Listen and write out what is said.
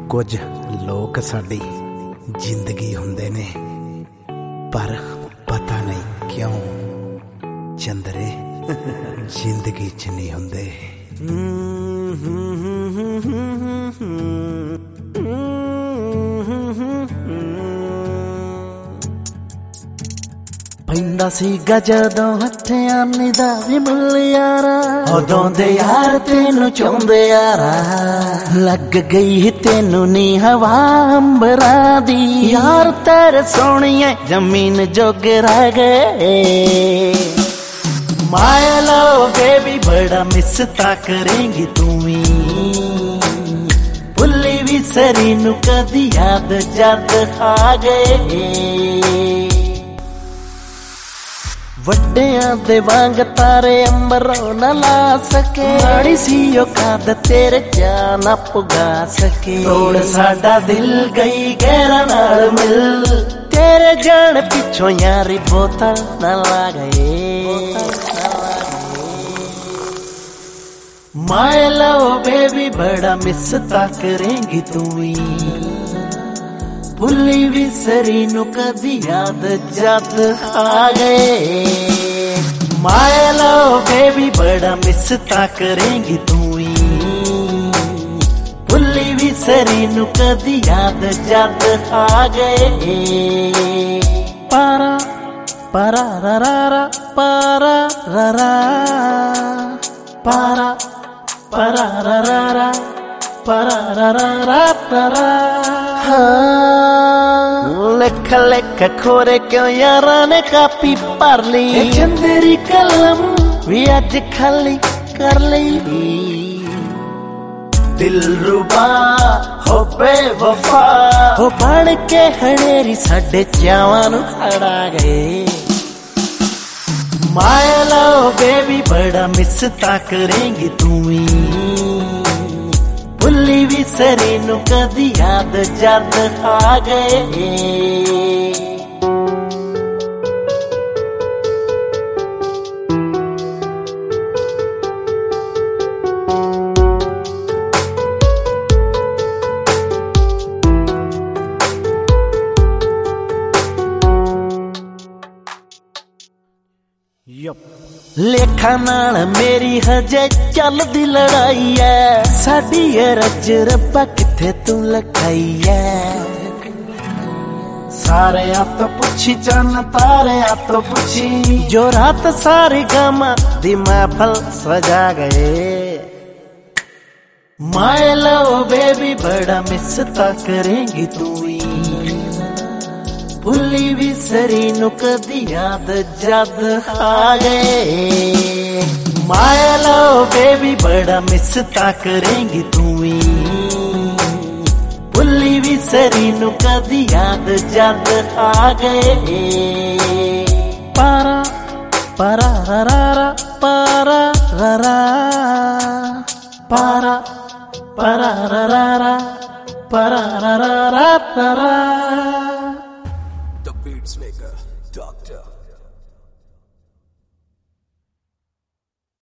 ਕੁਝ ਲੋਕ ਸਾਡੀ ਜ਼ਿੰਦਗੀ ਹੁੰਦੇ ਨੇ, ਪਰ ਪਤਾ ਨਹੀਂ ਕਿਉਂ ਚੰਦਰੇ ਜ਼ਿੰਦਗੀ 'ਚ ਨਹੀਂ ਹੁੰਦੇ। ਪੈਂਦਾ ਸੀਗਾ ਜਦੋਂ ਹੱਥਿਆਂ ਨੀ ਦਾ ਵੀ ਮੁੱਲ ਯਾਰਾ, ਉਦੋਂ ਦੇ ਯਾਰ ਤੈਨੂੰ ਚਾਹੁੰਦੇ ਯਾਰਾ। ਲੱਗ ਗਈ ਤੈਨੂੰ ਨੀ ਹਵਾ ਅੰਬਰਾਂ ਦੀ, ਯਾਰ ਤੇਰੇ ਸੋਹਣੀਏ ਜ਼ਮੀਨ ਜੋਗੇ ਰਹਿ ਗਏ। ਮਾਈ ਲਵ ਬੇਬੀ ਬੜਾ ਮਿਸ ਤਾਂ ਕਰੇਂਗੀ ਤੂੰ ਵੀ, ਭੁੱਲੀ ਵੀ ਸਰੀ ਨੂੰ ਕਦੀ ਯਾਦ ਜਦ ਆ ਗਏ। ਵੱਡਿਆਂ ਦੇ ਵਾਂਗ ਤਾਰੇ ਅੰਬਰੋਂ ਨਾ ਲਾ ਸਕੇ, ਮਾੜੀ ਸੀ ਔਕਾਤ ਤੇਰੇ ਜਾ ਨਾ ਪੁਗਾ ਸਕੇ। ਤੋੜ ਸਾਡਾ ਦਿਲ ਗਈ ਗਹਿਰਾ ਨਾਲ ਮਿਲ, ਤੇਰੇ ਜਾਣ ਪਿੱਛੋਂ ਯਾਰੀ ਬੋਤਲ ਨਾ ਲਾ ਗਏ। ਮਾਈ ਲਵ ਬੇਬੀ ਬੜਾ ਮਿਸ ਤਾਂ ਕਰੇਂਗੀ ਤੂੰ ਵੀ, ਭੁੱਲੀ ਵੀ ਸਰੀ ਨੂੰ ਕਦੀ ਯਾਦ ਜਦ ਆ ਗਏ। ਮਾਈ ਲਵ ਬੇਬੀ ਬੜਾ ਮਿਸ ਤਾਂ ਕਰੇਂਗੀ ਤੂੰ ਵੀ, ਭੁੱਲੀ ਵੀ ਸਰੀ ਨੂੰ ਕਦੀ ਯਾਦ ਜਦ ਆ ਗਏ। ਪਾਰਾ ਪਾਰਾ ਰਾ ਰਾ ਪਾਰਾ ਰਾ ਰਾ ਪਾਰਾ ਪਾਰਾ ਰਾ ਰਾ ਪਾਰਾ ਰਾ ਰਾ ਰਾ। ਲਿਖ ਲਿਖ ਖੋਰੇ ਕਿਉਂ ਯਾਰਾਂ ਨੇ ਕਾਪੀ ਭਰ ਲਈ, ਚੰਦਰੀ ਕਲਮ ਵੀ ਅੱਜ ਖਾਲੀ ਕਰ ਲਈ। ਦਿਲਰੂਬਾ ਹੋ ਬੇਵਫਾ ਹੋ ਬਣ ਕੇ ਹਨੇਰੀ ਸਾਡੇ ਚਾਵਾਂ ਨੂੰ ਅੜਾ ਗਏ। ਮਾਈ ਲਵ ਬੇਬੀ ਬੜਾ ਮਿਸ ਤਾਂ ਕਰੇਂਗੀ ਤੂੰ ਵੀ, ਭੁੱਲੀ ਵੀ ਸਰੀ ਨੂੰ ਕਦੀ ਯਾਦ ਜਦ ਆ ਗਏ। ਲੇਖਾਂ ਨਾਲ ਮੇਰੀ ਹਜੇ ਚੱਲਦੀ ਲੜਾਈ ਐ, ਸਾਡੀ ਰਜ ਰੱਬਾ ਕਿੱਥੇ ਤੂੰ ਲਖਾਈ ਐ। ਸਾਰਿਆਂ ਤੋਂ ਪੁੱਛੀ ਚੰਨ ਤਾਰਿਆਂ ਤੋਂ ਪੁੱਛੀ, ਜੋ ਰਾਤ ਸਾਰੇ ਗਮਾਂ ਦੀ ਮਹਿਫਲ ਸਜਾ ਗਏ। ਮਾਈ ਲਵ ਬੇਬੀ ਬੜਾ ਮਿਸ ਤਾਂ ਕਰੇਂਗੀ ਤੂੰ ਵੀ, ਭੁੱਲੀ ਵੀ ਸਰੀ ਨੂੰ ਕਦੀ ਯਾਦ ਜਦ ਆ ਗਏ। ਮਾਈ ਲਵ ਬੇਬੀ ਬੜਾ ਮਿਸ ਤਾਂ ਕਰੇਂਗੀ ਤੂੰ ਵੀ, ਭੁੱਲੀ ਵੀ ਸਰੀ ਨੂੰ ਕਦੀ ਯਾਦ ਜਦ ਆ ਗਏ। ਪਾਰਾ ਪਾਰਾ ਰਾ ਰਾ ਪਾਰਾ ਰਾ ਰਾ ਪਾਰਾ ਪਾਰਾ ਰਾ ਰਾ ਪਾਰਾ ਰਾ ਰਾ ਰਾ। The beats make